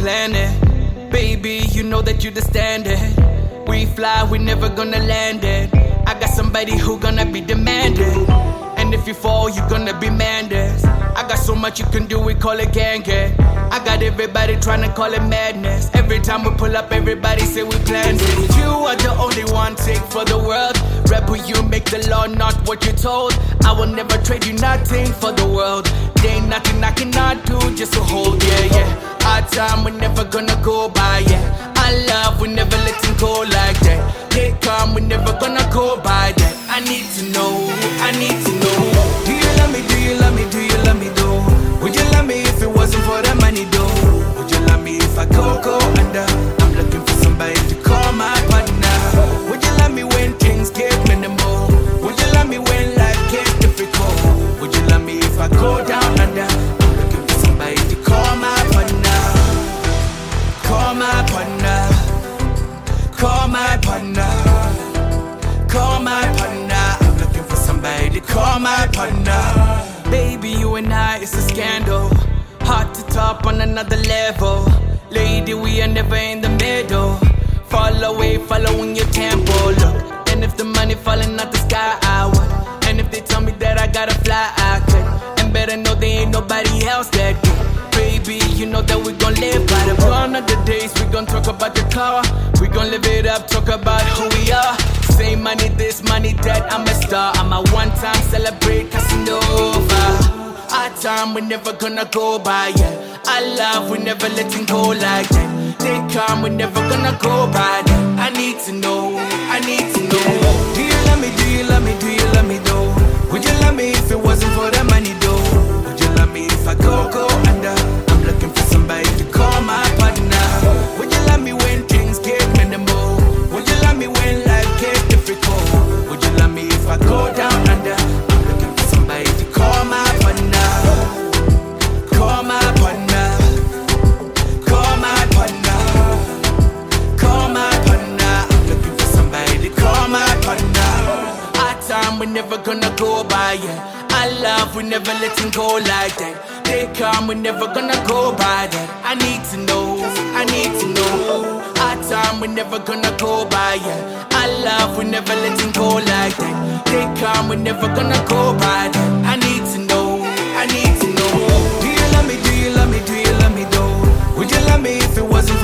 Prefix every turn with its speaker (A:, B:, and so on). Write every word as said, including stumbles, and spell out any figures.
A: plan it. Baby, you know that you the standard. We fly, we never gonna land it. I got somebody who gonna be demanded. And if you fall, you gonna be Mendes. I got so much you can do, we call it gang gang. I got everybody trying to call it madness. Every time we pull up, everybody say we planned it. You are the only one take for the world. Rebel, you make the law, not what you're told. I will never trade you nothing for the world. There ain't nothing I cannot do just to hold, yeah, yeah. Our time, we're never gonna go by, yeah. Our love, we never let it go like that. They come, we're never gonna go by that. I need to know, I need to know. Do you love me, do you love me, do you love me, though? Would you love me if it wasn't for the money, though? Would you love me if I go, go under? I'm looking for somebody to call my partner. Would you love me when things get minimal? Would you love me when life gets difficult? Would you love me if I go down under? I'm looking for somebody to call my partner. Call my partner. Call my partner. Call my partner. I'm looking for somebody to call my partner. Baby, you and I, it's a scandal. Hard to top on another level. Lady, we are never in the middle. Fall away, following your tempo. Look, and if the money falling out the sky, I would. And if they tell me that I gotta fly, I could. And better know there ain't nobody else that good. Baby, you know that we gon' live by the one of the days. We gon' talk about the car. We gon' live it up, talk about who we are. Same money this, money that, I'm a star. I'm a one-time celebrate Casanova. Our time, we never gonna go by, yeah. Our love, we never letting go like that. They come, we never gonna go by that. I need to know, I need to know. Do you love me, do you love me, do you love me, though? Would you love me if it wasn't for the money, though? Would you love me if I go, go under? I'm looking for somebody to call my partner. Would you love me when things get minimal? Would you love me when life gets difficult? Would you love me if I go down under? I'm looking for somebody to call my partner. Call my partner. Call my partner. Call my partner. I'm looking for somebody to call my partner. Our time, we never gonna go by, yeah. Our love, we never letting go like that. They come, we never gonna go by that. I need to know, I need to know. Our time, we never gonna go by, yeah. Our love, we never letting go like that. They come, we never gonna go by that. I need to know, I need to know. Do you love me, do you love me, do you love me, though? Would you love me if it wasn't